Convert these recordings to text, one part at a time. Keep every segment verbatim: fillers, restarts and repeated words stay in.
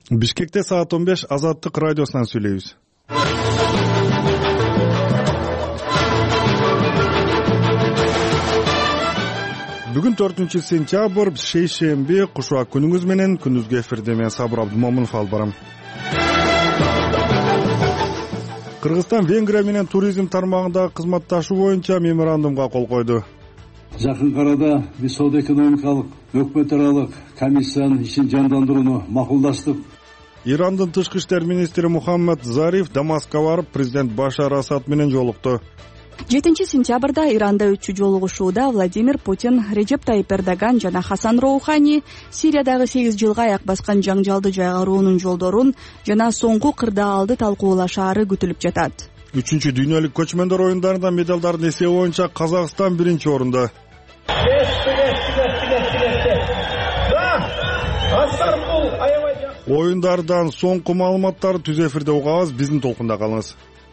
Бишкекте саат он беш Азаттык радиосунан сүйлөйбүз. Бүгүн төртүнчү сентябрь, шейшемби, кушуа күнүңүз менен. Күнүзгө эфирде мен Сабыр Абдымомунов алып барам. Кыргызстан Венгрия менен туризм тармагындагы кызматташуу боюнча меморандумга кол койду. Жакын арада биз соода-экономикалык өкмөт аралык комиссиянын ишин жандандырууну макулдаштык. Ирандын тышкы иштер министри Мухаммед Зариф Дамаскка барып, президент Башар Асад менен жолукту. жетинчи сентябрда Иранда өтчү жолугушууда Владимир Путин, Режеп Тайип Эрдоган жана Хасан Роухани Сириядагы сегиз жылга аяк баскан жаңжалды жайгаруунун жолдорун жана соңку кырдаалды талкуулашаары күтүлүп жатат. Үчүнчү дүйнөлүк көчмөндөр оюндарында медалдардын эсеби боюнча Казакстан биринчи орунда. Оюндардан соңку маалыматтарды түз эфирде угабыз, биздин толкунда калыңыз.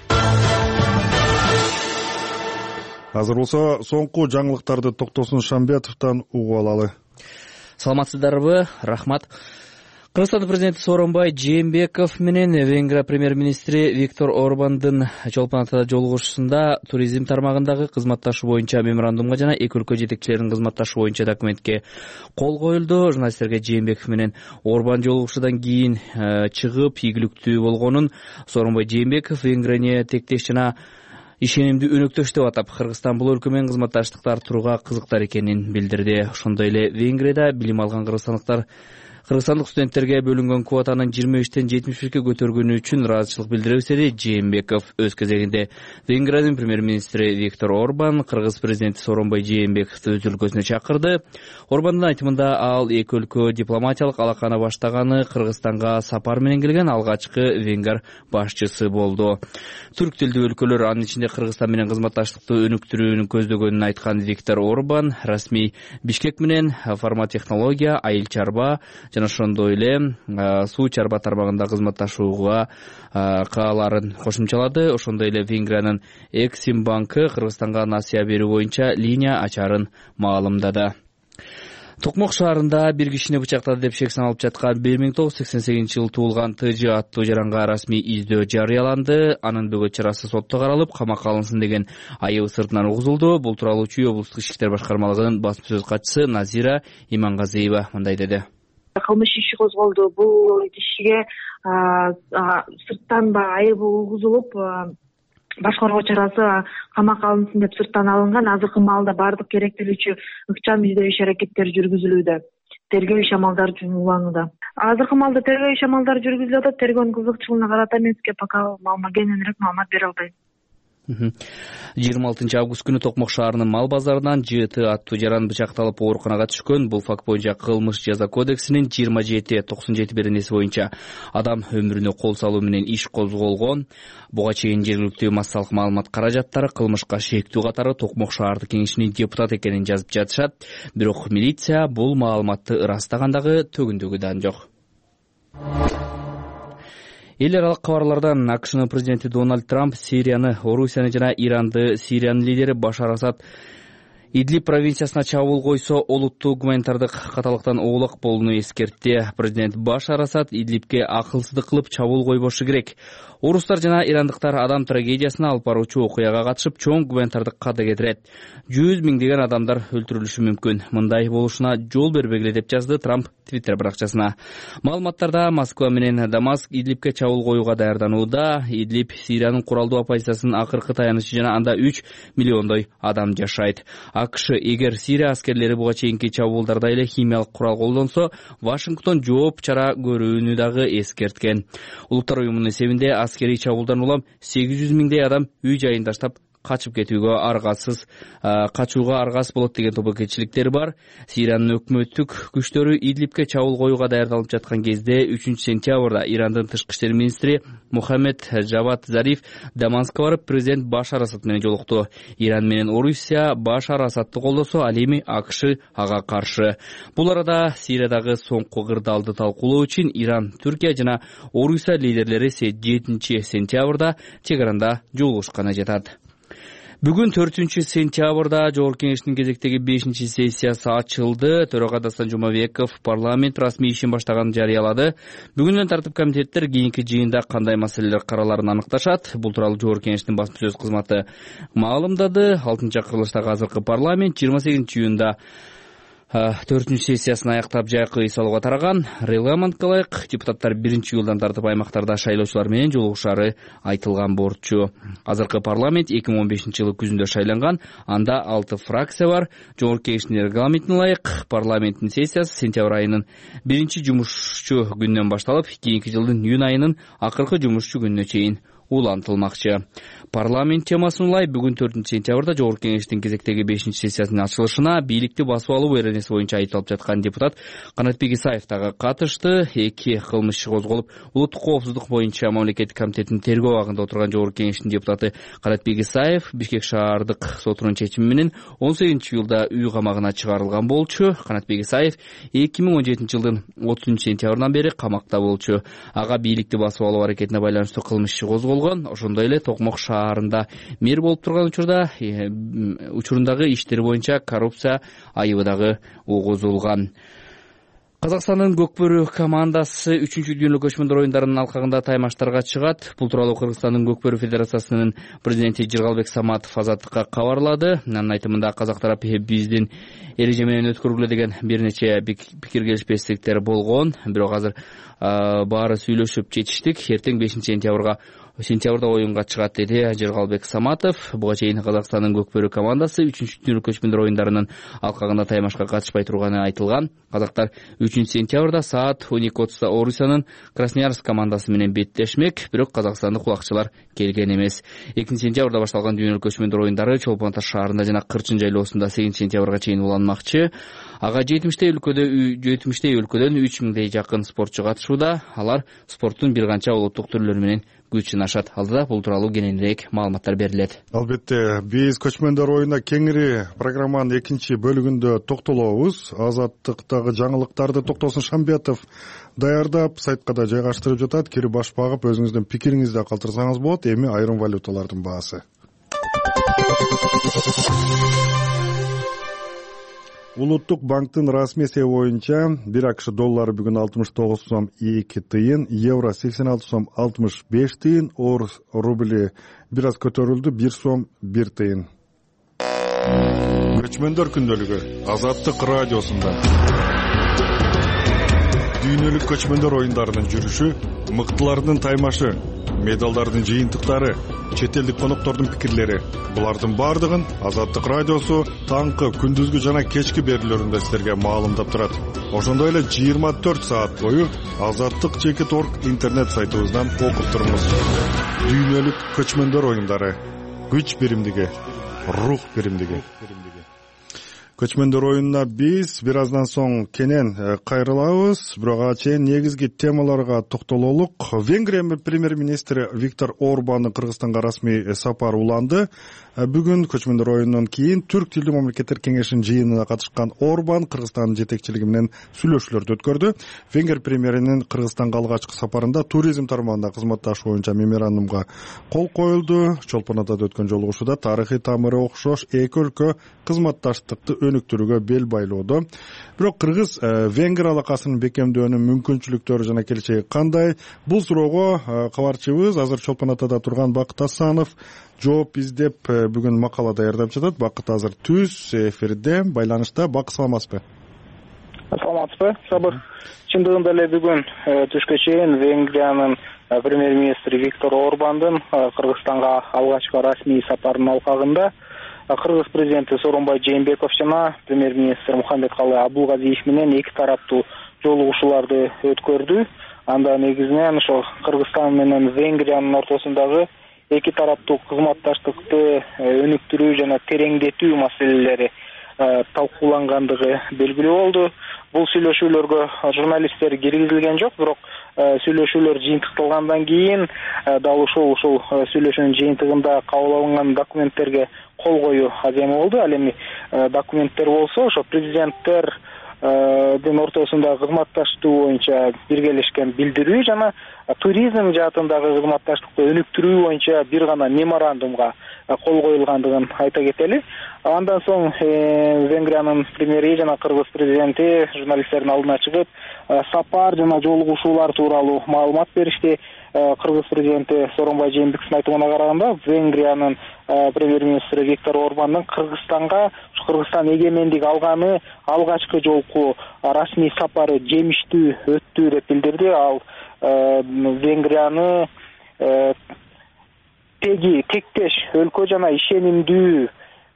Азыр болсо соңку жаңылыктарды Токтосун Шамбетовдон угуп алалы. Саламатсыздарбы? Рахмат. Кыргызстан президенти Сооронбай Жээнбеков менен Венгрия премьер-министри Виктор Орбандын Чолпон Атада жолугушуусунда туризм тармагындагы кызматташуу боюнча меморандумга жана эки өлкө жетекчилеринин кызматташуу боюнча документке кол коюлду. Журналисттерге Жээнбеков менен Орбан жолугушуудан кийин чыгып ийгиликтүү болгонун, Сооронбай Жээнбеков Венгрияны тектеш жана ишенимдүү өнөктөш деп атап, Кыргызстан бул өлкө менен кызматташтыкты арттырууга кызыктар экенин билдирди. Ошондой эле Венгрияда билим алган кыргызстандыктар Кыргызстандык студенттерге бөлүнгөн квотанын жыйырма бештен жетимиш бирге көтөргөнү үчүн ыраазычылык билдиребиз деди Жээнбеков. Өз кезегинде Венгриянын премьер-министри Виктор Орбан кыргыз президенти Сооронбай Жээнбековду өз өлкөсүнө чакырды. Орбандын айтымында ал эки өлкө дипломатиялык алаканы баштаганы Кыргызстанга сапар менен келген алгачкы венгер башчысы болду. Түрк тилдүү өлкөлөр, анын ичинде Кыргызстан менен кызматташтыкты өнүктүрүүнү көздөгөнүн айткан Виктор Орбан расмий Бишкек менен фарматехнология, айыл чарба жана ошондой эле суу чарба тармагында кызматташууга кааларын кошумчалады. Ошондой эле Венгриянын Эксим банкы Кыргызстанга насыя берүү боюнча линия ачарын маалымдады. Токмок шаарында бир кишини бычактады деп шек саналып жаткан бир миң тогуз жүз сексен сегизинчи жылы туулган ТЖ аттуу жаранга расмий издөө жарыяланды. Анын бөгөт чарасы сотто каралып, камакка алынсын деген айыбы сыртынан угузулду. Бул тууралуу Чүй облустук ички иштер башкармалыгынын басма сөз катчысы Назира Имангазиева мындай деди. Кылмыш иши козголду. Бул кишиге сырттан айыбы угузулуп, башкаруу чарасы камакка алынсын деп сырттан алынган. Азыркы маалда бардык керектелүүчү ыкчам издөө иш аракеттери жүргүзүлүүдө. Тергөө иш амалдары уланууда. Азыркы маалда тергөө иш амалдары жүргүзүлүп атат. Тергөөнүн кызыкчылыгына карата мен сизге пока кененирээк маалымат бере албайм. жыйырма алтынчы август күнү Токмок шаарынын мал базарынан Ж Т аттуу жаран бычакталып ооруканага түшкөн. Бул факт боюнча кылмыш жаза кодексинин жыйырма жети токсон жети беренеси боюнча адам өмүрүнө кол салуу менен иш козголгон. Буга чейин жергиликтүү массалык маалымат каражаттары кылмышка шектүү катары Токмок шаардык кеңешинин депутат экенин жазып жатышат. Бирок милиция бул маалыматты ырастагандагы төгүндөгү да жок. Эл аралык кабарлардан АКШнын президенти Дональд Трамп Сирияны, Орусияны жана Иранды Сириянын лидери Башар Асад Идлиб провинциясына чабуул койсо, олуттуу гуманитардык каталыктан оолак болууну эскертти. Президент Башар Асад Идлибке акылсыздык кылып чабуул койбошу керек. Орустар жана ирандыктар адам трагедиясына алып баруучу окуяга катышып, чоң гуманитардык ката кетирет. Жүз миңдеген адамдар өлтүрүлүшү мүмкүн. Мындай болушуна жол бербегиле деп жазды Трамп Твиттер баракчасына. Маалыматтарда Москва менен Дамаск Идлибке чабуул коюуга даярданууда. Идлиб Сириянын куралдуу оппозициясынын акыркы таянычы жана анда үч миллиондой адам жашайт. АКШ эгер Сирия аскерлери буга чейинки чабуулдарда эле химиялык курал колдонсо, Вашингтон жооп чара көрүүнү дагы эскерткен. Улуттар уюмунун эсебинде аскерий чабуулдан улам сегиз жүз миңдей адам үй жайын таштап качып кетүүгө аргасыз, качууга аргасыз болот деген тобокелчиликтер бар. Сириянын өкмөттүк күчтөрү Идлибке чабуул коюуга даярдалып жаткан кезде үчүнчү сентябрда Ирандын тышкы иштер министри Мухаммед Жавад Зариф Дамаскка барып, президент Башар Асад менен жолукту. Иран менен Орусия Башар Асадты колдосо, ал эми АКШ ага каршы. Бул арада Сириядагы соңку кырдаалды талкуулоо үчүн Иран, Түркия жана Орусия лидерлери жетинчи сентябрда чек аранда жолугушканы жатат. Бүгүн төртүнчү сентябрда Жогорку Кеңештин кезектеги бешинчи сессиясы ачылды. Төрага Дастан Жумабеков парламент расмий ишин баштаганын жарыялады. Бүгүндөн тартип комитеттер кийинки жыйында кандай маселелер караларын аныкташат. Бул тууралуу Жогорку Кеңештин басма сөз кызматы маалымдады. алтынчы курулуштагы азыркы парламент жыйырма сегизинчи июнда төртүнчү сессиясын аяктап жайкы үй салууга тараган. Регламентке ылайык депутаттар биринчи июлдан тартып аймактарда шайлоочулар менен жолугушаары айтылган борчу. Азыркы парламент эки миң он бешинчи жылы күзүндө шайланган. Анда алты фракция бар. Жогорку Кеңештин регламентине ылайык парламенттин сессиясы сентябрь айынын биринчи жумушчу күнүнөн башталып, кийинки жылдын июнь айынын акыркы жумушчу күнүнө чейин улантылмакчы. Парламент темасына ылай бүгүн төртүнчү сентябрда Жогорку Кеңештин кезектеги бешинчи сессиясынын ачылышына бийликти басып алуу эренеси боюнча айтылып жаткан депутат Канатбек Исаев дагы катышты. Эки кылмыш иши козголуп, улуттук коопсуздук боюнча мамлекеттик комитеттин тергөө абагында отурган Жогорку Кеңештин депутаты Канатбек Исаев Бишкек шаардык сотунун чечими менен он сегизинчи июлда үй камагына чыгарылган болчу. Канатбек Исаев эки миң он жетинчи жылдын отузунчу сентябрынан бери камакта болчу. Ага бийликти басып алуу аракетине байланыштуу кылмыш иши козголгон. Ошондой эле Токмок шаарында мэр болуп турган учурда учурундагы иштери боюнча коррупция айыбы дагы угузулган. Казакстандын көкбөрү командасы үчүнчү дүйнөлүк көчмөндөр оюндарынын алкагында таймаштарга чыгат. Бул тууралуу Кыргызстандын көкбөрү федерациясынын президенти Жыргалбек Саматов Азаттыкка кабарлады. Анын айтымында казак тарапы биздин эреже менен өткөргүлө деген бир нече пикир келишпестиктер болгон. Бирок азыр баары сүйлөшүп чечиштик. Эртең бешинчи сентябрга сентябрда оюнга чыгат деди Жыргалбек Саматов. Буга чейин Казакстандын көкбөрү командасы үчүнчү дүйнөлүк көчмөндөр оюндарынын алкагында таймашка катышпай турганы айтылган. Казактар үчүнчү сентябрда саат он эки отузда Орусиянын Красноярск командасы менен беттешмек, бирок казакстандык кулакчылар келген эмес. экинчи сентябрда башталган дүйнөлүк көчмөндөр оюндары Чолпон Ата шаарында жана Кырчын жайлоосунда сегизинчи сентябрга чейин уланмакчы. Ага жетимиштей өлкөдө жетимиштей өлкөдөн үч миңдей жакын спортчу катышууда. Алар спорттун бир канча улуттук түрлөрү менен күч сынашат. Алдыда бул тууралуу кененирээк маалыматтар берилет. Албетте, биз көчмөндөр оюнуна кеңири программанын экинчи бөлүгүндө токтолобуз. Азаттыктагы жаңылыктарды Токтосун Шамбетов даярдап, сайтка да жайгаштырып жатат. Кирип баш багып, өзүңүздүн пикириңизди калтырсаңыз болот. Эми айрым валюталардын баасы. Улуттук банктын расмий эсеби боюнча бир акш доллары бүгүн алтымыш тогуз сом эки тыйын, евро сексен алты сом алтымыш беш тыйын, орус рубли бир аз көтөрүлдү, бир сом бир тыйын. Көчмөндөр күндөлүгү Азаттык радиосунда. Дүйнөлүк көчмөндөр оюндарынын жүрүшү, мыктылардын таймашы, медалдардын жыйынтыктары, чет элдик коноктордун пикирлери. Булардын бардыгын Азаттык радиосу таңкы, күндүзгү жана кечки берүүлөрүндө силерге маалымдап турат. Ошондой эле жыйырма төрт саат бою азаттык чекит точка орг интернет сайтыбыздан окуп туруңуз. Дүйнөлүк көчмөндөр оюндары, күч биримдиги, рух биримдиги. Көчмөндөр оюнуна биз бир аздан соң кенен кайрылабыз. Бирок ага чейин негизги темаларга токтололук. Венгрия премьер-министри Виктор Орбандын Кыргызстанга расмий сапары уланды. Бүгүн көчмөндөр оюнунан кийин Түрк тилдүү мамлекеттер кеңешинин жыйынына катышкан Орбан Кыргызстандын жетекчилиги менен сүйлөшүүлөрдү өткөрдү. Венгер премьеринин Кыргызстанга алгачкы сапарында туризм тармагында кызматташуу боюнча меморандумга кол коюлду. Чолпон Атада өткөн жолугушууда тарыхый тамыры окшош эки өлкө кызматташтыкты өнүктүрүүгө бел байлоодо. Бирок кыргыз Венгер алакасынын бекемдөөнүн мүмкүнчүлүктөрү жана келечеги кандай? Бул суроого кабарчыбыз азыр Чолпон Атада турган Бакыт Асанов жооп издеп бүгүн макала даярдап жатат. Бакыт азыр түз эфирде байланышта. Бакыт, саламатсызбы? Саламатсызбы, Сабыр. Чындыгында эле бүгүн түшкө чейин Венгриянын премьер-министри Виктор Орбандын Кыргызстанга алгачкы расмий сапарынын алкагында Кыргыз президенти Сооронбай Жээнбеков жана премьер-министр Мухаммедкалы Абдулгазиев менен эки тараптуу жолугушууларды өткөрдү. Анда негизинен ошо Кыргызстан менен Венгриянын ортосундагы эки тараптуу кызматташтыкты өнүктүрүү жана тереңдетүү маселелери талкуулангандыгы белгилүү болду. Бул сүйлөшүүлөргө журналисттер киргизилген жок, бирок сүйлөшүүлөр жыйынтыкталгандан кийин дал ушул ушул сүйлөшүүнүн жыйынтыгында кабыл алынган документтерге кол коюу азем болду. Ал эми документтер болсо ошо президенттер ортосундагы кызматташтыгы боюнча биргелешкен билдирүү жана туризм жаатындагы кызматташтыкты өнүктүрүү боюнча бир гана меморандумга кол коюлгандыгын айта кетели. Андан соң Венгриянын премьери жана Кыргыз президенти журналисттердин алдына чыгып, сапар жана жолугушуулар тууралуу маалымат беришти. Кыргыз президенти Сооронбай Жээнбековдун айтымына караганда, Венгриянын премьер-министри Виктор Орбандын Кыргызстанга, Кыргызстан эгемендик алганы алгачкы жолку расмий сапары жемиштүү өттү деп билдирди. Ал Венгрияны теги тектеш өлкө жана ишенимдүү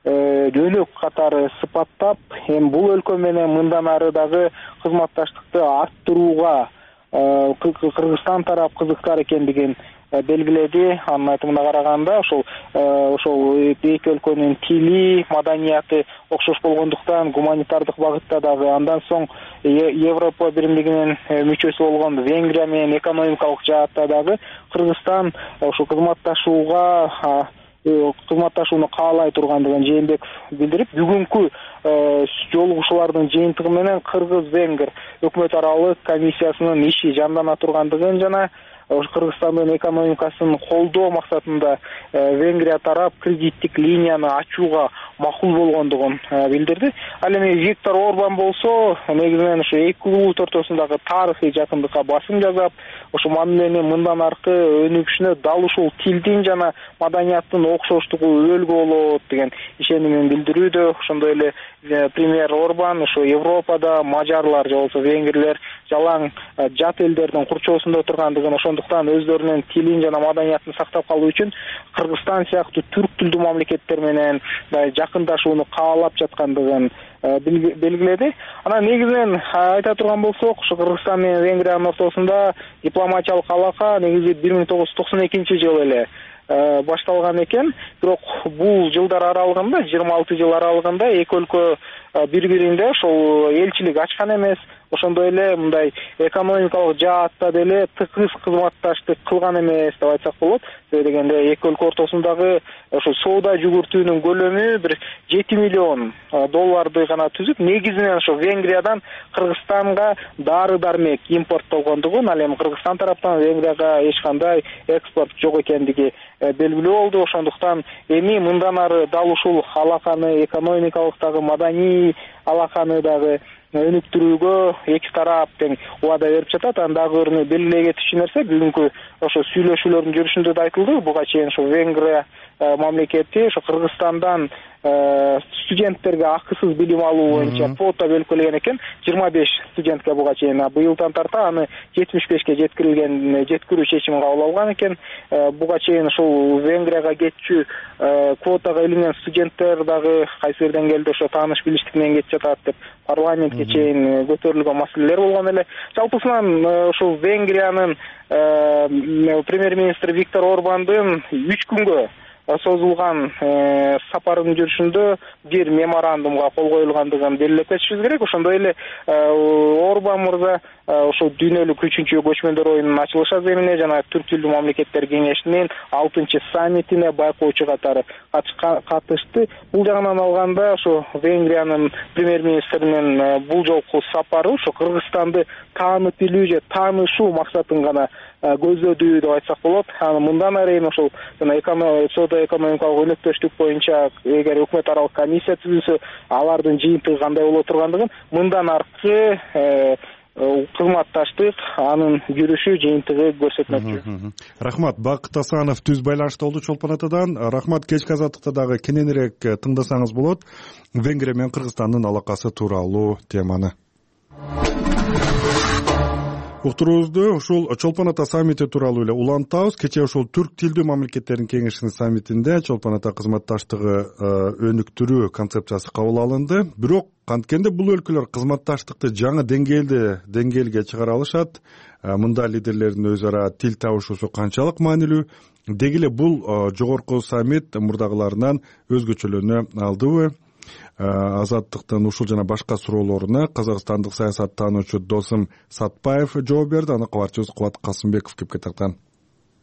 жөнөк катары сыпаттап, эми бул өлкө менен мындан ары дагы кызматташтыкты арттырууга Кыргызстан тарап кызыктар экендигин белгиледи. Анын айтымына караганда, ошол ошол эки өлкөнүн тили, маданияты окшош болгондуктан гуманитардык багытта дагы, андан соң Европа биримдигинин мүчөсү болгон Венгрия менен экономикалык жаатта дагы Кыргызстан ошо кызматташууга кызматташууну каалай тургандыгын Жээнбеков билдирип, бүгүнкү жолугушуулардын жыйынтыгы менен Кыргыз-Венгр өкмөт аралык комиссиясынын иши жандана тургандыгын жана Кыргызстандын экономикасын колдоо максатында Венгрия тарап кредиттик линияны ачууга макул болгондугун билдирди. Ал эми Виктор Орбан болсо, негизинен ушу эки улут ортосундагы тарыхый жакындыкка басым жасап, ошо мамилени мындан аркы өнүгүшүнө дал ушул тилдин жана маданияттын окшоштугу өбөлгү болот деген ишенимин билдирүүдө. Ошондой эле премьер Орбан ошо Европада мажарлар же болбосо венгрлер жалаң жат элдердин курчоосунда тургандыгын, ошондуктан өздөрүнүн тилин жана маданиятын сактап калуу үчүн Кыргызстан сыяктуу түрк тилдүү мамлекеттер менен жакындашууну каалап жаткандыгын белгиледи. Анан негизинен айта турган болсок, ошо Кыргызстан менен Венгриянын ортосунда дипломатиялык алака негизи бир миң тогуз жүз токсон экинчи жылы эле башталган экен. Бирок бул жылдар аралыгында, жыйырма алты жыл аралыгында эки өлкө бири-биринде ошол элчилик ачкан эмес. Ошондой эле мындай экономикалык жаатта деле тыгыз кызматташтык кылган эмес деп айтсак болот. Себеби дегенде эки өлкө ортосундагы ошо соода жүгүртүүнүн көлөмү бир жети миллион долларды гана түзүп, негизинен ошо Венгриядан Кыргызстанга дары-дармек импорттолгондугун, ал эми Кыргызстан тараптан Венгрияга эч кандай экспорт жок экендиги белгилүү болду. Ошондуктан эми мындан ары дал ушул алаканы, экономикалык дагы маданий алаканы дагы өнүктүрүүгө эки тарап тең убада берип жатат. Андагы өрүнү белгилей кетчү нерсе, бүгүнкү ошо сүйлөшүүлөрдүн жүрүшүндө да айтылды. Буга чейин ошо Венгрия мамлекети ошо Кыргызстандан студенттерге акысыз билим алуу боюнча квота белгилеген экен. жыйырма беш студентке буга чейин, быйылдан тарта аны жетимиш бешке жеткирилген, жеткирүү чечими кабыл алган экен. Буга чейин ошол Венгрияга кетчү квотага илинген студенттер дагы кайсы бир деңгээлде ошо тааныш билиштик менен кетип жатат деп парламентке чейин көтөрүлгөн маселелер болгон эле. Жалпысынан ошол Венгриянын премьер-министри Виктор Орбандын үч күнгө созулган сапарынын жүрүшүндө бир меморандумга кол коюлгандыгын белгилеп кетишибиз керек. Ошондой эле Орбан мырза ошол дүйнөлүк үчүнчү көчмөндөр оюнунун ачылыш аземине жана түрк тилдүү мамлекеттер кеңешинин алтынчы саммитине байкоочу катары катышты. Бул жагынан алганда ошо Венгриянын премьер-министринин бул жолку сапары ошо Кыргызстанды таанып билүү же таанышуу максатын гана көздөдүү деп айтсак болот. Аны мындан ары эми ошол жана соода экономикалык өнөктөштүк боюнча эгер өкмөт аралык комиссия түзүлсө, алардын жыйынтыгы кандай боло тургандыгын, мындан аркы кызматташтык анын жүрүшү жыйынтыгы көрсөтмөкчү. Рахмат. Бакыт Асанов түз байланышта болду Чолпон атадан. Рахмат. Кечки азаттыкта дагы кененирээк тыңдасаңыз болот. Венгрия менен Кыргызстандын алакасы тууралуу теманы. Уктуруубузду ушул Чолпон ата саммити тууралуу эле улантабыз. Кечээ ушул түрк тилдүү мамлекеттердин кеңешинин саммитинде Чолпон ата кызматташтыгы өнүктүрүү концепциясы кабыл алынды. Бирок канткенде бул өлкөлөр кызматташтыкты жаңы деңгээлде деңгээлге чыгара алышат. Мында лидерлердин өз ара тил табышуусу канчалык маанилүү? Деги эле бул жогорку саммит мурдагыларынан өзгөчөлөнө алдыбы? Азаттыктын ушул жана башка суроолоруна казакстандык саясаттануучу Досум Сатпаев жооп берди. Аны кабарчыбыз Кубат Касымбеков кепке тарткан.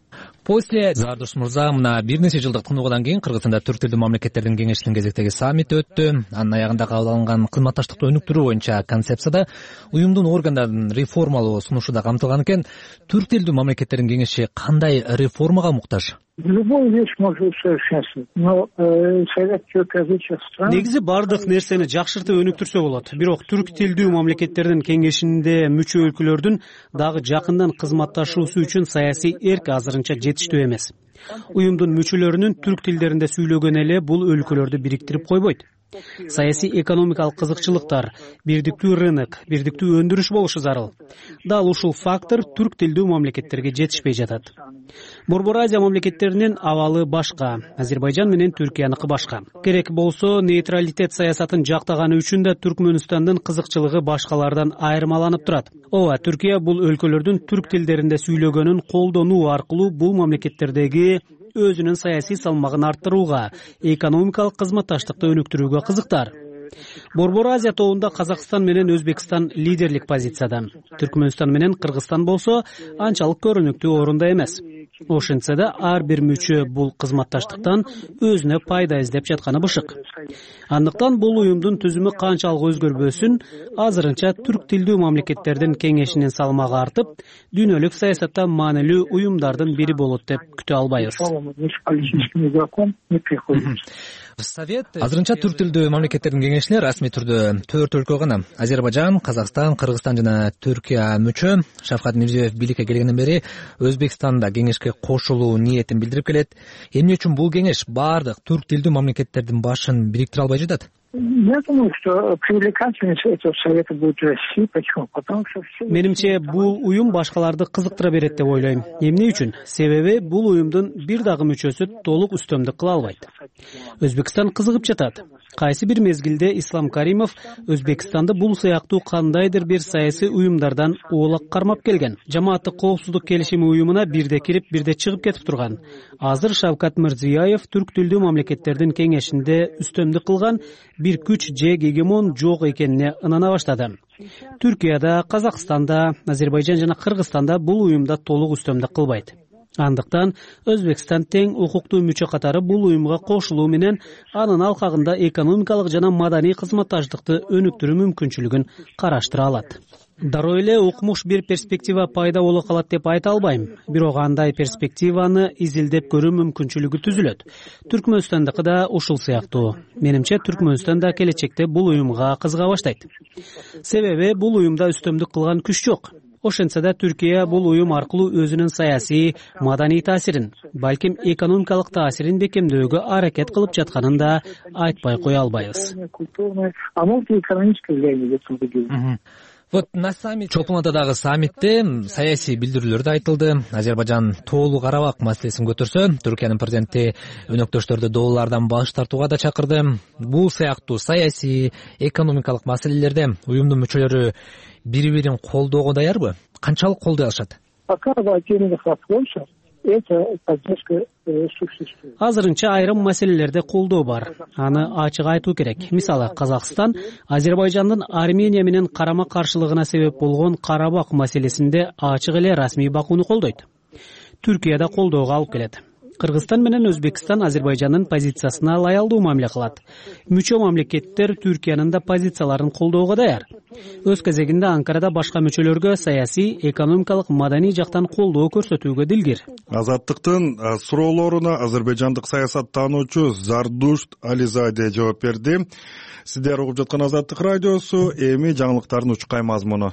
после Зардуш мырза, мына бир нече жылдык тынуудан кийин Кыргызстанда түрк тилдүү мамлекеттердин кеңешинин кезектеги саммити өттү. Анын аягында кабыл алынган кызматташтыкты өнүктүрүү боюнча концепцияда уюмдун органдарын реформалоо сунушу да камтылган экен. Түрк тилдүү мамлекеттердин кеңеши кандай реформага муктаж? Любую вещь можно усовершенствовать, но совет тюркоязычных стран... Негизи бардык нерсени жакшыртып өнүктүрсө болот. Бирок түрк тилдүү мамлекеттердин кеңешинде мүчө өлкөлөрдүн дагы жакындан кызматташуусу үчүн саясий эрк азырынча жетиштүү эмес. Уюмдун мүчөлөрүнүн түрк тилдеринде сүйлөгөнү эле бул өлкөлөрдү бириктирип койбойт. Саясий экономикалык кызыкчылыктар, бирдиктүү рынок, бирдиктүү өндүрүш болушу зарыл. Дал ушул фактор түрк тилдүү мамлекеттерге жетишпей жатат. Борбор Азия мамлекеттеринин абалы башка, Азербайжан менен Түркияныкы башка. Керек болсо, нейтралитет саясатын жактаганы үчүн да Түркмөнстандын кызыкчылыгы башкалардан айырмаланып турат. Ооба, Түркия бул өлкөлөрдүн түрк тилдеринде сүйлөгөнүн колдонуу аркылуу бул мамлекеттердеги өзүнүн саясий салмагын арттырууга, экономикалык кызматташтыкты өнүктүрүүгө кызыктар. Борбор Азия тобунда Казакстан менен Өзбекстан лидерлик позицияда. Түркмөнстан менен Кыргызстан болсо анчалык көрүнүктүү орунда эмес. Ошентсе да ар бир мүчө бул кызматташтыктан өзүнө пайда издеп жатканы бышык. Андыктан бул уюмдун түзүмү канчалык өзгөрбөсүн, азырынча түрк тилдүү мамлекеттердин кеңешинин салмагы артып, дүйнөлүк саясатта маанилүү уюмдардын бири болот деп күтө албайбыз. Азырынча түрк тилдүү мамлекеттердин кеңешине расмий түрдө төрт өлкө гана — Азербайжан, Казакстан, Кыргызстан жана Түркия мүчө. Шавкат Мирзиёев бийликке келгенден бери Өзбекстанда кеңешке кошулуу ниетин билдирип келет. Эмне үчүн бул кеңеш бардык түрк тилдүү мамлекеттердин башын бириктире албай жатат? Я думаю, что привлекательность этого совета будет расти. Почему? Потому что... Менимче, бул уюм башкаларды кызыктыра берет деп ойлойм. Эмне үчүн? Себеби бул уюмдун бир дагы мүчөсү толук үстөмдүк кыла албайт. Өзбекстан кызыгып жатат. Кайсы бир мезгилде Ислам Каримов Өзбекстанды бул сыяктуу кандайдыр бир саясий уюмдардан оолак кармап келген. Жамааттык коопсуздук келишими уюмуна бирде кирип, бирде чыгып кетип турган. Азыр Шавкат Мирзиёев түрк тилдүү мамлекеттердин кеңешинде үстөмдүк кылган бир күч же гегемон жок экенине ынана баштады. Түркияда, Казакстанда, Азербайжан жана Кыргызстанда бул уюмда толук үстөмдүк кылбайт. Андыктан Өзбекстан тең укуктуу мүчө катары бул уюмга кошулуу менен анын алкагында экономикалык жана маданий кызматташтыкты өнүктүрүү мүмкүнчүлүгүн караштыра алат. Дароо эле укмуш бир перспектива пайда боло калат деп айта албайм. Бирок андай перспективаны изилдеп көрүү мүмкүнчүлүгү түзүлөт. Түркмөнстандыкы да ушул сыяктуу. Менимче, Түркмөнстан да келечекте бул уюмга кызыга баштайт. Себеби бул уюмда үстөмдүк кылган күч жок. Ошентсе да Түркия бул уюм аркылуу өзүнүн саясий, маданий таасирин, балким экономикалык таасирин бекемдөөгө аракет кылып жатканын да айтпай кое албайбыз. Вот на саммит, Чолпон Атадагы саммитте саясий билдирүүлөр да айтылды. Азербайжан тоолуу Карабак маселесин көтөрсө, Түркиянын президенти өнөктөштөрдү доолордон баш тартууга да чакырды. Бул сыяктуу саясий, экономикалык маселелерде уюмдун мүчөлөрү бири-бирин колдоого даярбы? Канчалык колдой алышат? Пока в отдельных вопросах это поддержка существует. Азырынча айрым маселелерде колдоо бар. Аны ачык айтуу керек. Мисалы, Казакстан Азербайжандын Армения менен карама-каршылыгына себеп болгон Карабак маселесинде ачык эле расмий бакууну колдойт. Түркия да колдоого алып келет. Кыргызстан менен Өзбекстан Азербайжандын позициясына лаялдуу мамиле кылат. Мүчө мамлекеттер Түркиянын да позицияларын колдоого даяр. Өз кезегинде Анкарада башка мүчөлөргө саясий, экономикалык, маданий жактан колдоо көрсөтүүгө дилгир. Азаттыктын суроолоруна азербайжандык саясаттануучу Зардуш Ализаде жооп берди. Сиздер угуп жаткан Азаттык радиосу, эми жаңылыктардын учкай мазмуну.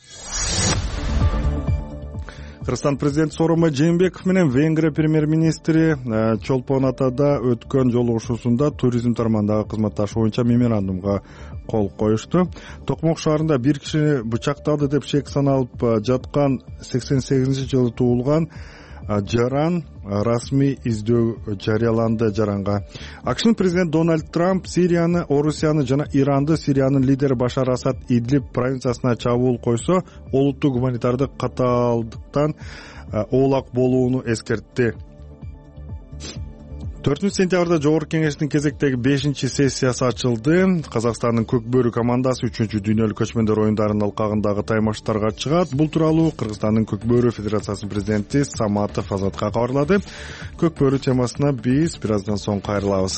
Кыргызстан президенти Сооронбай Жээнбеков менен Венгрия премьер-министри Чолпон Атада өткөн жолугушуусунда туризм тармагындагы кызматташуу боюнча меморандумга кол коюшту. Токмок шаарында бир кишини бычактады деп шек саналып жаткан сексен сегизинчи жылы туулган жаран расмий издөө жарыяланды. Жаранга АКШнын президенти Дональд Трамп Сирияны, Орусияны жана Иранды Сириянын лидери Башар Асад Идлиб провинциясына чабуул койсо, олуттуу гуманитардык катаалдыктан оолак болууну эскертти. төртүнчү сентябрда жогорку кеңештин кезектеги бешинчи сессиясы ачылды. Казакстандын көк бөрү командасы үчүнчү дүйнөлүк көчмөндөр оюндарынын алкагындагы таймаштарга чыгат. Бул тууралуу Кыргызстандын көк бөрү федерациясынын президенти Саматов Азатка кабарлады. Көк бөрү темасына биз бир аздан соң кайрылабыз.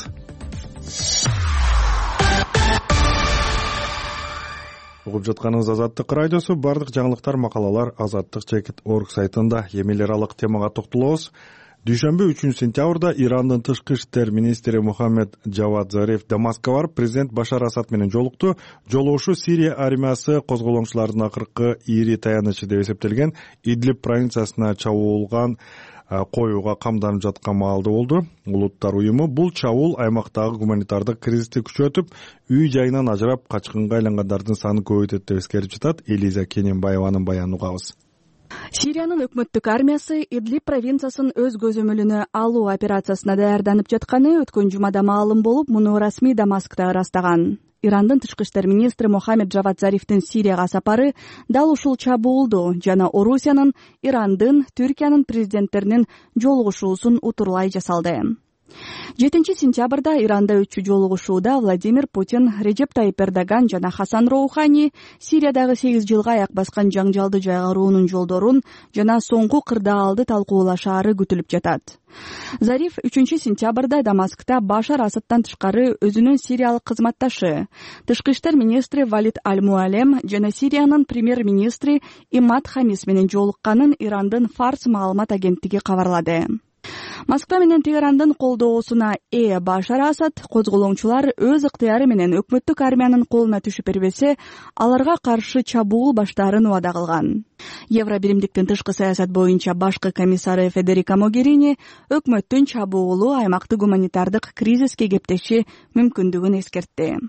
Угуп жатканыңыз Азаттык радиосу. Бардык жаңылыктар, макалалар азаттык чекит орг сайтында. Эмелер алык темага токтолобуз. Дүйшөмбү үчүнчү сентябрда Ирандын тышкы иштер министри Мухаммед Джавад Зариф Дамаскка барып, президент Башар Асад менен жолукту. Жолугушуу Сирия армиясы козголоңчулардын акыркы ири таянычы деп эсептелген Идлиб провинциясына чабуулган коюуга камданып жаткан маалда болду. Улуттар уюму бул чабуул аймактагы гуманитардык кризисти күчөтүп, үй жайынан ажырап качкынга айлангандардын санын көбөйтөт деп эскерип жатат. Элиза Кененбаеванын баянын угабыз. Сириянын өкмөттүк армиясы Идлиб провинциясын өз көзөмөлүнө алуу операциясына даярданып жатканы өткөн жумада маалым болуп, муну расмий Дамаскта ырастаган. Ирандын тышкы иштер министри Мухаммед Джавад Зарифтин Сирияга сапары дал ушул чабуулду жана Орусиянын, Ирандын, Түркиянын президенттеринин жолугушуусун утурлай жасалды. жетинчи сентябрда Иранда өтчү жолугушууда Владимир Путин, Режеп Тайип Эрдоган жана Хасан Роухани Сириядагы сегиз жылга аяк баскан жаңжалды жайгаруунун жолдорун жана соңку кырдаалды талкуулашаары күтүлүп жатат. Зариф үчүнчү сентябрда Дамаскта Башар Асадтан тышкары өзүнүн сириялык кызматташы, тышкы иштер министри Валид Аль-Муалем жана Сириянын премьер-министри Имад Хамис менен жолукканын Ирандын Фарс маалымат агенттиги кабарлады. Москва менен Теherандын колдоосуна ээ Башар Асад козголоңчулар өз ыктыяры менен өкмөттүк армиянын колуна түшүп бербесе, аларга каршы чабуул баштаарын убада кылган. Евробиримдиктин тышкы саясат боюнча башкы комиссары Федерика Могерини өкмөттүн чабуулу аймактык гуманитардык кризиске кептеши мүмкүндүгүн эскертти.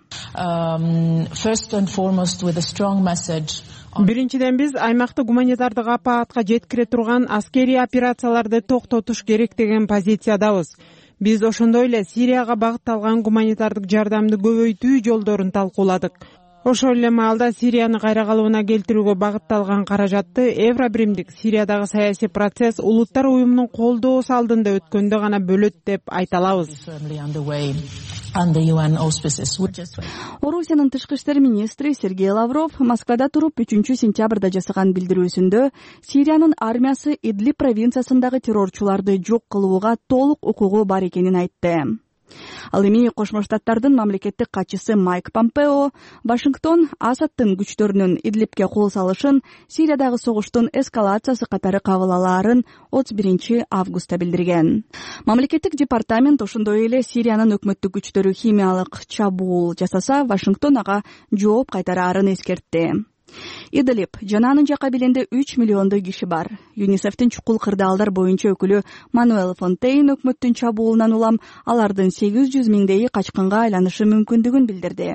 Биринчиден, биз аймакты гуманитардык апаатка жеткире турган аскерий операцияларды токтотуш керек деген позициядабыз. Биз ошондой эле Сирияга багытталган гуманитардык жардамды көбөйтүү жолдорун талкууладык. Ошол эле маалда Сирияны кайра калыбына келтирүүгө багытталган каражатты Евробиримдик Сириядагы саясий процесс улуттар уюмунун колдоосу алдында өткөндө гана бөлөт деп айта алабыз. Орусиянын тышкы иштер министри Сергей Лавров Москвада туруп үчүнчү сентябрда жасаган билдирүүсүндө Сириянын армиясы Идлиб провинциясындагы террорчуларды жок кылууга толук укугу бар экенин айтты. Ал эми Кошмо Штаттардын мамлекеттик катчысы Майк Помпео Вашингтон Асадтын күчтөрүнүн Идлибке кол салышын Сириядагы согуштун эскалациясы катары кабыл алаарын отуз биринчи августта билдирген. Мамлекеттик департамент ошондой эле Сириянын өкмөттүк күчтөрү химиялык чабуул жасаса, Вашингтон ага жооп кайтараарын эскертти. Идлиб жана анын жака белинде үч миллиондой киши бар. ЮНИСЕФтин чукул кырдаалдар боюнча өкүлү Мануэл Фонтейн өкмөттүн чабуулунан улам алардын сегиз жүз миңдейи качкынга айланышы мүмкүндүгүн билдирди.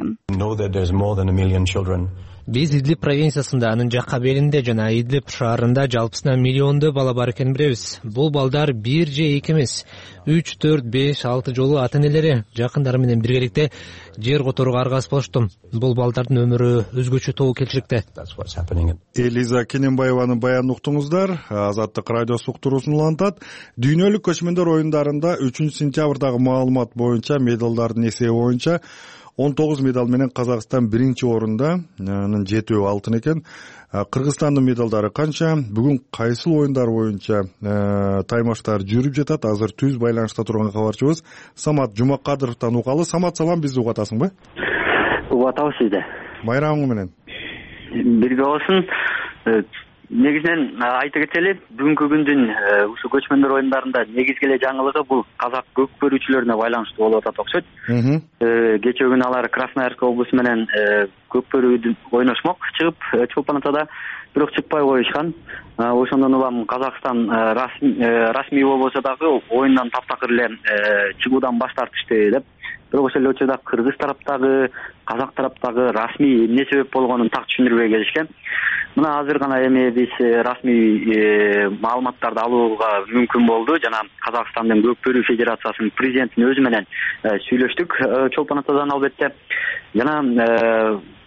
Биз Идлиб провинциясында, анын жака белинде жана Идлиб шаарында жалпысынан миллиондой бала бар экенин билебиз. Бул балдар бир же эки эмес, үч, төрт, беш, алты жолу ата-энелери, жакындары менен биргеликте жер которууга аргасып болушту. Бул балдардын өмүрү өзгөчө тобу келчүрүктө. Элиза Кененбаеванын баянын уктуңуздар. Азаттык радиосу уктуруусун улантат. Дүйнөлүк көчмөндөр оюндарында үчүнчү сентябрдагы маалымат боюнча медалдардын эсеби боюнча он тогуз медал менен Казакстан биринчи орунда, анын жетөө алтын экен. Кыргызстандын медалдары канча? Бүгүн кайсыл оюндар боюнча таймаштар жүрүп жатат? Азыр түз байланышта турган кабарчыбыз Самат Жумакадыровдон угалы. Самат, салам, бизди угатасыңбы? Угатабыз сизди. Майрамың менен. Бирге болсун. Негизинен айта кетели, бүгүнкү күндүн ушу көчмөндөр оюндарында негизги эле жаңылыгы бул казак көк бөрүүчүлөрүнө байланыштуу болуп атат окшойт. Кечээ күнү алар Красноярск облусу менен көк бөрүүдү ойношмок чыгып чолпон атада, бирок чыкпай коюшкан. Ошондон улам Казакстан расмий болбосо дагы оюндан таптакыр эле чыгуудан баш тартышты деп. Бирок ошол эле учурда кыргыз тараптагы, казак тараптагы расмий эмне себеп болгонун так түшүндүрбөй келишкен. Мына азыр гана эми биз расмий маалыматтарды алууга мүмкүн болду. Жана Казакстандын көк бөрүү федерациясынын президентинин өзү менен сүйлөштүк чолпон атадан албетте. Жана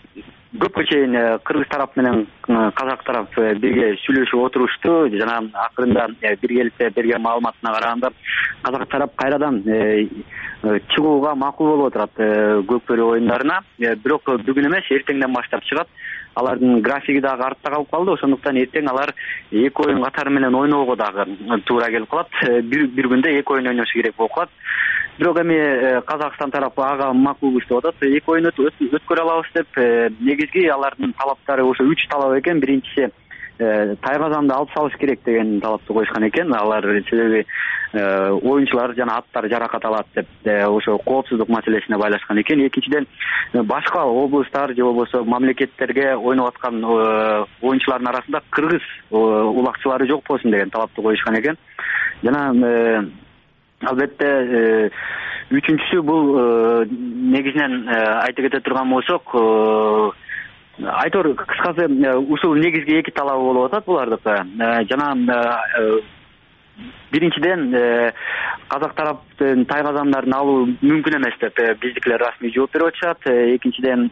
көпкө чейин кыргыз тарап менен казак тарап бирге сүйлөшүп отурушту жана акырында биргеликте берген маалыматына караганда казак тарап кайрадан чыгууга макул болуп отурат көкбөрү оюндарына, бирок бүгүн эмес эртеңден баштап чыгат. Алардын графиги дагы артта калып калды, ошондуктан эртең алар эки оюн катары менен ойноого дагы туура келип калат. Бир бир күндө эки оюн ойношу керек болуп калат. Бирок эми Казакстан тарапы ага макулбуз деп атат. Эки оюн өткөрө алабыз деп, негизги алардын талаптары ошо үч талап экен. Биринчиси тайгазанды алып салыш керек деген талапты коюшкан экен. Алар себеби оюнчулар жана аттар жаракат алат деп ошо коопсуздук маселесине байлашкан экен. Экинчиден башка облустар же болбосо мамлекеттерге ойноп аткан оюнчулардын арасында кыргыз улакчылары жок болсун деген талапты коюшкан экен. Жана албетте үчүнчүсү бул негизинен айта кете турган болсок, айтор кыскасы ушул негизги эки талабы болуп атат булардыкы. Жана биринчиден казак тараптын тайгазандарын алуу мүмкүн эмес деп биздикилер расмий жооп берип атышат. Экинчиден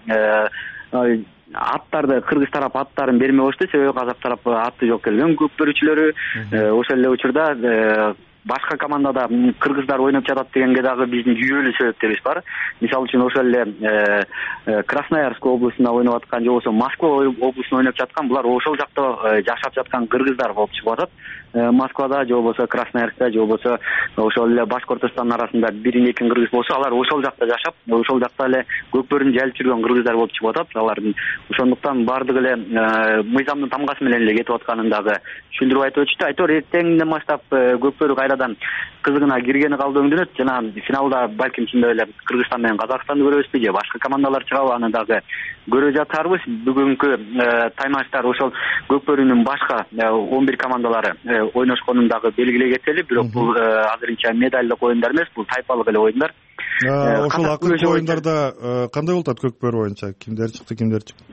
аттарды кыргыз тарап аттарын бермей коюшту, себеби казак тарап аты жок келген көкбөрүчүлөрү. Ошол эле учурда башка командада кыргыздар ойноп жатат дегенге дагы биздин жүйөлүү себептерибиз бар. Мисалы үчүн ошол эле Красноярск облусунда ойноп аткан же болбосо Москва облусунда ойноп жаткан булар ошол жакта жашап жаткан кыргыздар болуп чыгып атат. Москвада же болбосо Красноярскта же болбосо ошол эле Башкортостандын арасында бирин экин кыргыз болсо, алар ошол жакта жашап, ошол жакта эле көкбөрүн жайылып жүргөн кыргыздар болуп чыгып атат. Алардын ошондуктан баардыгы эле мыйзамдын тамгасы менен эле кетип атканын дагы түшүндүрүп айтып өтүштү. Айтор эртеңден баштап көкбөрү кайрадан кызыгына киргени калдыңдөнөт. Жана финалда балким чындап эле Кыргызстан менен Казакстанды көрөбүзбү же башка командалар чыгабы, аны дагы көрө жатарбыз. Бүгүнкү таймаштар ошол көкбөрүнүн башка он бир командалары ойношконун дагы белгилей кетели. Бирок бул азырынча медалдык оюндар эмес, бул тайпалык эле оюндар. Ошол акыркы оюндарда кандай болуп атат көкбөрү боюнча? Кимдер чыкты, кимдер чыкты?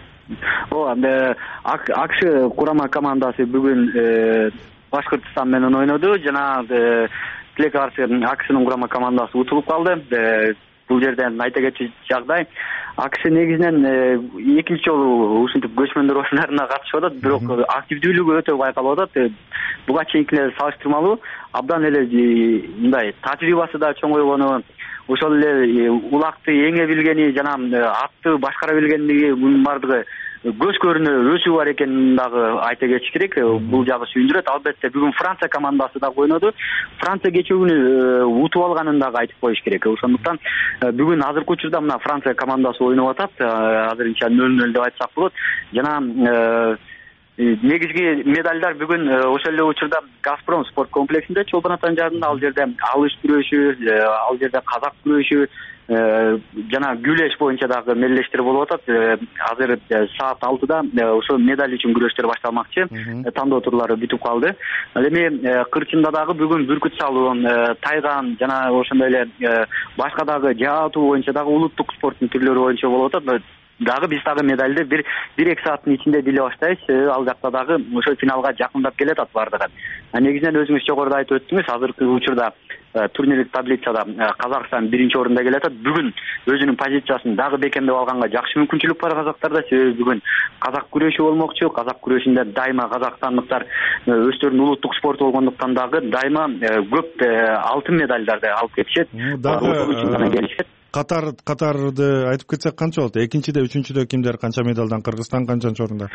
Ооба, АКШ курама командасы бүгүн Башкортостан менен ойноду. Жана тилекке каршы АКШнын курама командасы утулуп калды. Бул жерден айта кетчү жагдай, АКШ негизинен экинчи жолу ушинтип көчмөндөр оюндарына катышып атат, бирок активдүүлүгү өтө байкалып атат. Буга чейинкилер салыштырмалуу абдан эле мындай тажрыйбасы да чоңойгону, ошол эле улакты эңе билгени жана атты башкара билгендиги, мунун баардыгы көз көрүнө өсүү бар экенин дагы айта кетиш керек. Бул жагы сүйүндүрөт. Албетте бүгүн Франция командасы дагы ойноду. Франция кечүүнү утуп алганын дагы айтып коюш керек. Ошондуктан бүгүн азыркы учурда мына Франция командасы ойноп атат. Азырынча нөл нөл деп айтсак болот. Жана негизги медалдар бүгүн ошол эле учурда Газпром спорт комплексинде Чолпон ата жардында, ал жерде алыш күрөшү, ал жерде казак күрөшү жана күлеш боюнча дагы мелдештер болуп атат. Азыр саат алтыда ошо медаль үчүн күрөштөр башталмакчы. Тандоо турлары бүтүп калды. Ал эми кырчында дагы бүгүн бүркүт салуу, тайган жана ошондой эле башка дагы жаа атуу боюнча дагы улуттук спорттун түрлөрү боюнча болуп атат. Дагы биз дагы медалды бир бир эки сааттын ичинде биле баштайбыз. Ал жакта дагы ошо финалга жакындап келатат бардыгы. Негизинен өзүңүз жогоруда айтып өттүңүз, азыркы учурда турнирлик таблицада Казакстан биринчи орунда келатат. Бүгүн өзүнүн позициясын дагы бекемдеп алганга жакшы мүмкүнчүлүк бар казактарда. Себеби бүгүн казак күрөшү болмокчу. Казак күрөшүндө дайыма казакстандыктар өздөрүнүн улуттук спорту болгондуктан дагы дайыма көп алтын медалдарды алып кетишет. Дагы Катар Катарды айтып кетсек канча болот? Экинчиде, үчүнчүдө кимдер канча медалдан? Кыргызстан канчанчы орунда?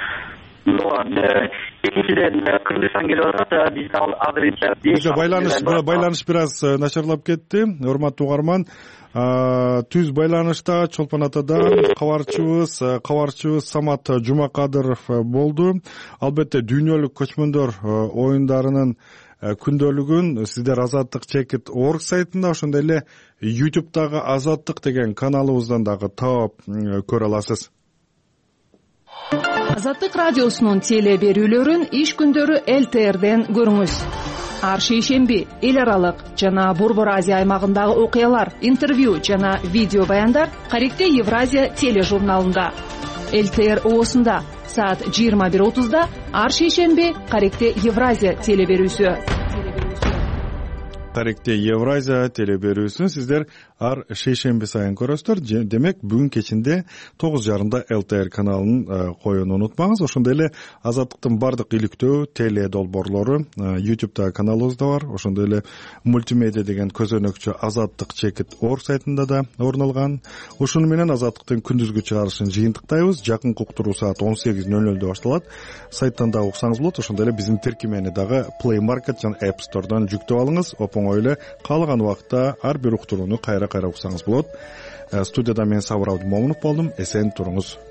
Экинчиден Кыргызстан келип атат. Биз азырынча бизде байланыш байланыш бир аз начарлап кетти. Урматтуу угарман, түз байланышта Чолпон атадан кабарчыбыз кабарчыбыз Самат Жумакадыров болду. Албетте дүйнөлүк көчмөндөр оюндарынын күндөлүгүн сиздер Азаттык чекит орг сайтында, ошондой эле ютубтагы Азаттык деген каналыбыздан дагы таап көрө аласыз. Азаттык радиосунун теле берүүлөрүн иш күндөрү эл тэ эрден көрүңүз. Ар шейшемби эл аралык жана Борбор Азия аймагындагы окуялар, интервью жана видео баяндар Каректе Евразия тележурналында. эл тэ эр оосунда саат жыйырма бир отузда ар шейшемби Каректе Евразия теле берүүсү. каректе Евразия теле берүүсүн сиздер ар шейшемби сайын көрөсүздөр. Демек бүгүн кечинде тогуз жарымда эл тэ эр каналын коюуну унутпаңыз. Ошондой эле Азаттыктын бардык иликтөө теле долбоорлору ютубта каналыбызда бар. Ошондой эле мультимедиа деген көзөнөкчө Азаттык чекит орг сайтында да орун алган. Ушуну менен Азаттыктын күндүзгү чыгарышын жыйынтыктайбыз. Жакынкы уктуруу саат он сегиз ноль нөлдө башталат. Сайттан дагы уксаңыз болот. Ошондой эле биздин тиркемени дагы Play Market жана App Store'дан жүктөп алыңыз. Оңой эле каалаган убакта ар бир уктурууну кайра кайра уксаңыз болот. Студияда мен Сабыр Абдымомунов болдум. Эсен туруңуз.